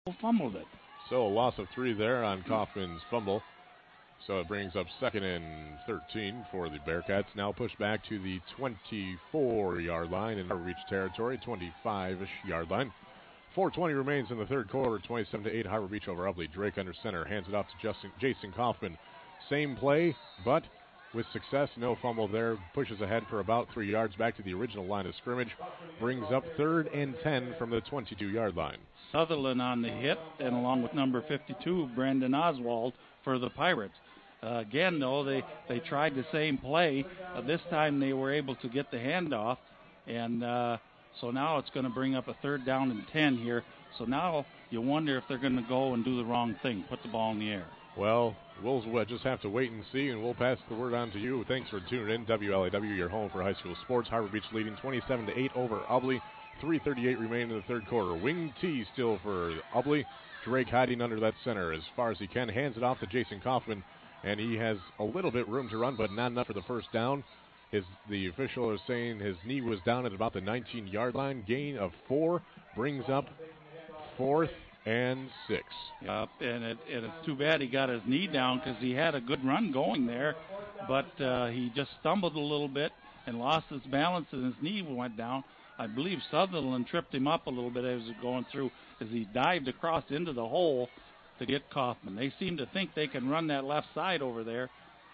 fumbled it. So a loss of 3 there on Kaufman's fumble. So it brings up 2nd and 13 for the Bearcats. Now pushed back to the 24-yard line in Harbor Beach territory, 25-ish yard line. 4:20 remains in the third quarter, 27-8 Harbor Beach over Ubly. Drake under center, hands it off to Jason Kaufman. Same play, but with success, no fumble there. Pushes ahead for about 3 yards back to the original line of scrimmage. Brings up 3rd and 10 from the 22-yard line. Sutherland on the hit, and along with number 52, Brandon Oswald for the Pirates. Again, though, they tried the same play. This time they were able to get the handoff, and so now it's going to bring up a 3rd down and 10 here. So now you wonder if they're going to go and do the wrong thing, put the ball in the air. Well, we'll just have to wait and see, and we'll pass the word on to you. Thanks for tuning in. WLAW, your home for high school sports. Harbor Beach leading 27-8 over Ubly. 3:38 remain in the third quarter. Wing T still for Ubly. Drake hiding under that center as far as he can. Hands it off to Jason Kaufman, and he has a little bit room to run, but not enough for the first down. The official is saying his knee was down at about the 19-yard line. Gain of 4 brings up 4th and 6. Yep, and it's too bad he got his knee down because he had a good run going there, but he just stumbled a little bit and lost his balance and his knee went down. I believe Sutherland tripped him up a little bit as he was going through, as he dived across into the hole to get Kaufman. They seem to think they can run that left side over there,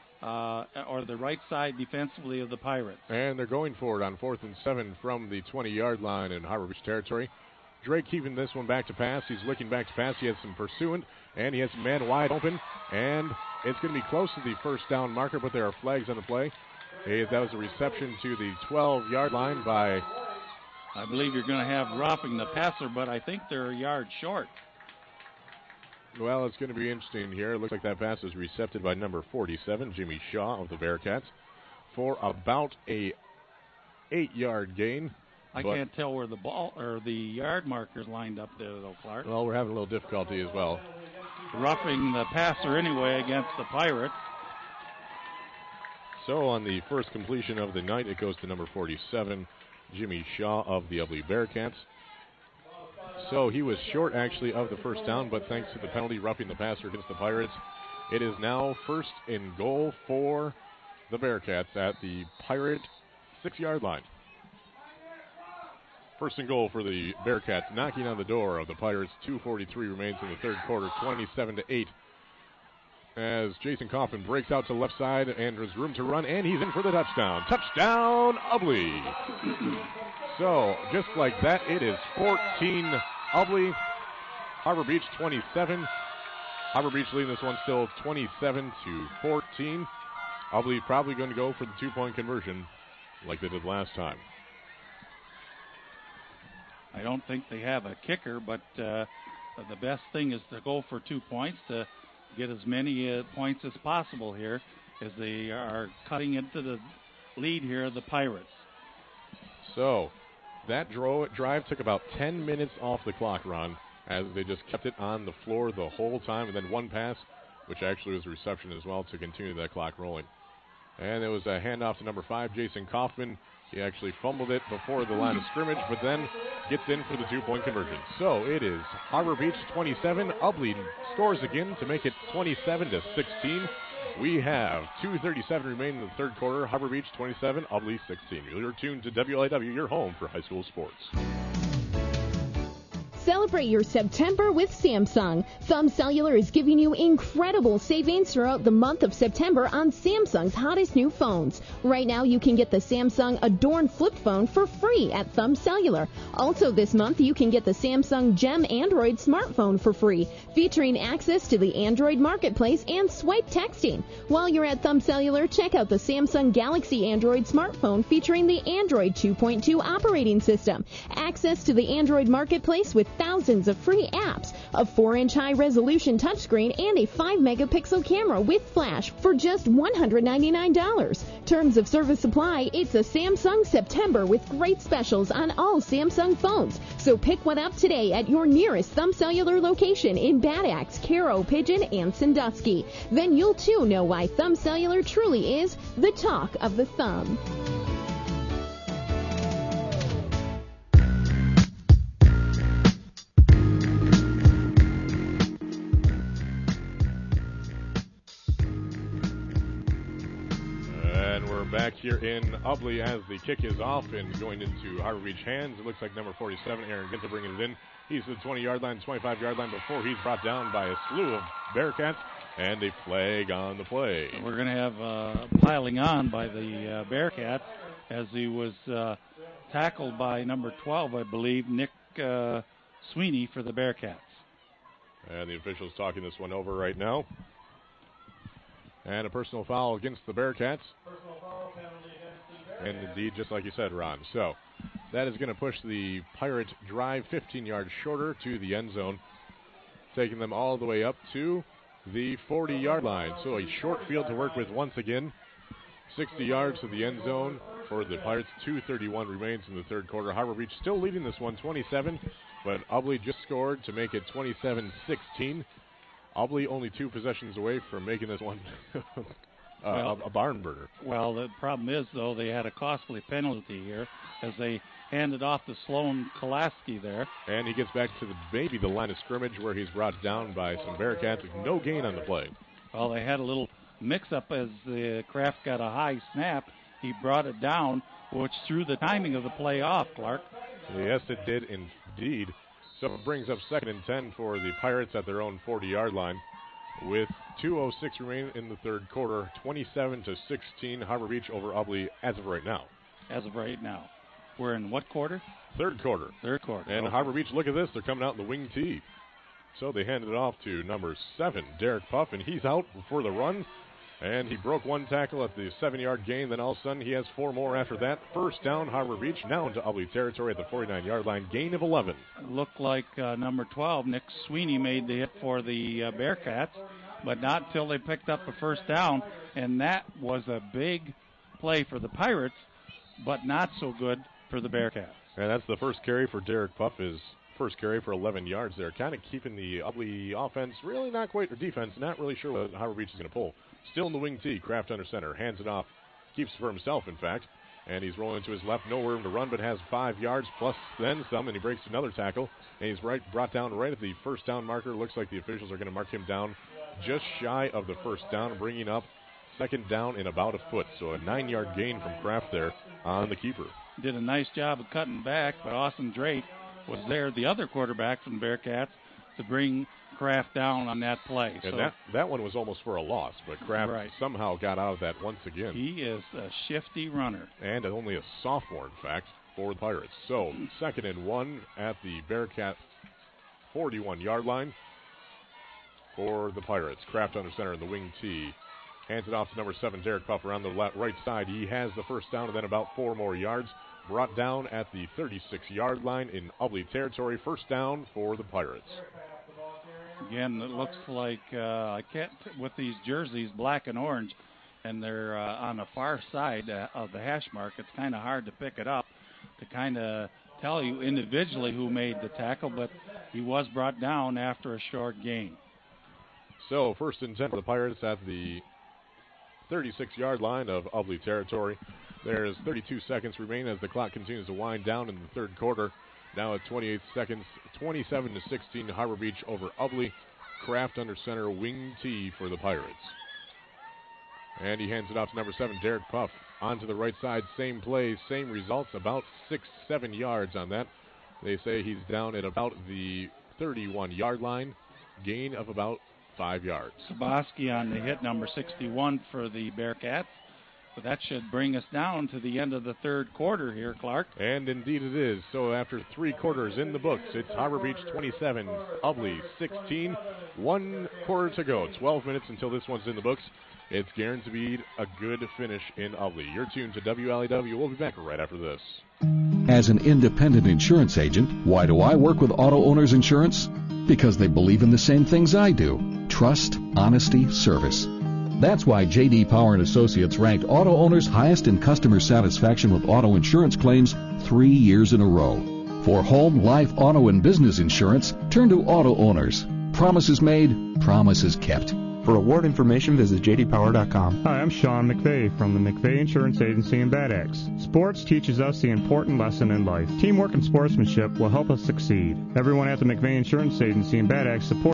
or the right side defensively of the Pirates. And they're going for it on 4th and 7 from the 20-yard line in Harbor Beach territory. Drake keeping this one back to pass. He's looking back to pass. He has some pursuant, and he has a man wide open, and it's going to be close to the first down marker, but there are flags on the play. That was a reception to the 12-yard line by... I believe you're going to have roughing the passer, but I think they're a yard short. Well, it's going to be interesting here. It looks like that pass is recepted by number 47, Jimmy Shaw of the Bearcats, for about a 8-yard gain. I can't tell where the ball or the yard marker's lined up there, though, Clark. Well, we're having a little difficulty as well. Roughing the passer anyway against the Pirates. So on the first completion of the night, it goes to number 47, Jimmy Shaw of the Ubly Bearcats. So he was short, actually, of the first down, but thanks to the penalty, roughing the passer against the Pirates, it is now 1st and goal for the Bearcats at the Pirate 6-yard line. 1st and goal for the Bearcats, knocking on the door of the Pirates. 2:43 remains in the third quarter, 27-8. As Jason Kaufman breaks out to the left side, and there's room to run, and he's in for the touchdown. Touchdown, Ubly! So, just like that, it is 14 Ubly, Harbor Beach 27. Harbor Beach leading this one still 27-14. Ubly probably going to go for the 2-point conversion like they did last time. I don't think they have a kicker, but the best thing is to go for 2 points to get as many points as possible here as they are cutting into the lead here of the Pirates. So that drive took about 10 minutes off the clock, Ron, as they just kept it on the floor the whole time, and then one pass, which actually was a reception as well, to continue that clock rolling. And it was a handoff to number 5, Jason Kaufman. He actually fumbled it before the line of scrimmage, but then gets in for the 2-point conversion. So it is Harbor Beach 27. Ubly scores again to make it 27-16. We have 2:37 remaining in the third quarter. Harbor Beach 27, Ubly 16. You're tuned to WLAW, your home for high school sports. Celebrate your September with Samsung. Thumb Cellular is giving you incredible savings throughout the month of September on Samsung's hottest new phones. Right now, you can get the Samsung Adorn flip phone for free at Thumb Cellular. Also this month, you can get the Samsung Gem Android smartphone for free, featuring access to the Android marketplace and swipe texting. While you're at Thumb Cellular, check out the Samsung Galaxy Android smartphone featuring the Android 2.2 operating system, access to the Android marketplace with thousands of free apps, a 4-inch high-resolution touchscreen, and a 5-megapixel camera with flash for just $199. Terms of service apply. It's a Samsung September with great specials on all Samsung phones. So pick one up today at your nearest Thumb Cellular location in Bad Axe, Caro, Pigeon, and Sandusky. Then you'll too know why Thumb Cellular truly is the talk of the thumb. back here in Ubly as the kick is off and going into Harbor Beach hands. It looks like number 47, Aaron Ginter, bringing it in. He's to the 20-yard line, 25-yard line before he's brought down by a slew of Bearcats, and a flag on the play. We're going to have piling on by the Bearcats as he was tackled by number 12, I believe, Nick Sweeney for the Bearcats. And the official's talking this one over right now. And a personal foul against the Bearcats. And indeed, just like you said, Ron. So that is going to push the Pirate drive 15 yards shorter to the end zone, taking them all the way up to the 40-yard line. So a short field to work with once again. 60 yards to the end zone for the Pirates. 2:31 remains in the third quarter. Harbor Beach still leading this one 27, but Ubly just scored to make it 27-16. Ubly only 2 possessions away from making this one a barn burner. Well, the problem is, though, they had a costly penalty here as they handed off to Sloan Kolaski there. And he gets back to the line of scrimmage where he's brought down by some Bearcats with no gain on the play. Well, they had a little mix-up as the Kraft got a high snap. He brought it down, which threw the timing of the play off, Clark. Yes, it did indeed. So it brings up 2nd and 10 for the Pirates at their own 40-yard line. With 2:06 remaining in the third quarter, 27-16, Harbor Beach over Ubly as of right now. As of right now. We're in what quarter? Third quarter. Third quarter. And okay. Harbor Beach, look at this. They're coming out in the wing tee. So they handed it off to number 7, Derek Puff, and he's out for the run. And he broke 1 tackle at the 7-yard gain. Then all of a sudden he has 4 more after that. First down, Harbor Beach, now into Ubly territory at the 49-yard line. Gain of 11. Looked like number 12, Nick Sweeney, made the hit for the Bearcats, but not until they picked up a first down. And that was a big play for the Pirates, but not so good for the Bearcats. And that's the first carry for Derek Puff, his first carry for 11 yards there. Kind of keeping the Ubly offense really not quite, or defense, not really sure what Harbor Beach is going to pull. Still in the wing tee, Kraft under center, hands it off, keeps it for himself, in fact, and he's rolling to his left, no room to run, but has 5 yards plus then some, and he breaks another tackle, and he's brought down right at the first down marker. Looks like the officials are going to mark him down just shy of the first down, bringing up 2nd down in about a foot. So a 9-yard gain from Kraft there on the keeper. Did a nice job of cutting back, but Austin Drake was there, the other quarterback from the Bearcats, to bring Kraft down on that play. And so that one was almost for a loss, but Kraft somehow got out of that once again. He is a shifty runner. And only a sophomore, in fact, for the Pirates. So 2nd and 1 at the Bearcat 41-yard line for the Pirates. Kraft under center in the wing tee. Hands it off to number 7, Derek Puff, around the right side. He has the first down and then about 4 more yards. Brought down at the 36-yard line in Ubly territory. First down for the Pirates. Again, it looks like I can't, with these jerseys, black and orange, and they're on the far side of the hash mark. It's kind of hard to pick it up to kind of tell you individually who made the tackle, but he was brought down after a short gain. So 1st and 10 for the Pirates at the 36-yard line of Ubly territory. There's 32 seconds remain as the clock continues to wind down in the third quarter. Now at 28 seconds, 27-16, Harbor Beach over Ubly. Kraft under center, wing tee for the Pirates. And he hands it off to number 7, Derek Puff. Onto the right side, same play, same results, about 6-7 yards on that. They say he's down at about the 31-yard line, gain of about 5 yards. Saboski on the hit, number 61 for the Bearcats. But that should bring us down to the end of the third quarter here, Clark. And indeed it is. So after 3 quarters in the books, it's Harbor Beach 27, Ubly 16. 1 quarter to go. 12 minutes until this one's in the books. It's guaranteed a good finish in Ubly. You're tuned to WLAW. We'll be back right after this. As an independent insurance agent, why do I work with Auto Owners Insurance? Because they believe in the same things I do. Trust, honesty, service. That's why J.D. Power & Associates ranked Auto Owners highest in customer satisfaction with auto insurance claims 3 years in a row. For home, life, auto, and business insurance, turn to Auto Owners. Promises made, promises kept. For award information, visit jdpower.com. Hi, I'm Sean McVeigh from the McVeigh Insurance Agency in Bad Axe. Sports teaches us the important lesson in life. Teamwork and sportsmanship will help us succeed. Everyone at the McVeigh Insurance Agency in Bad Axe supports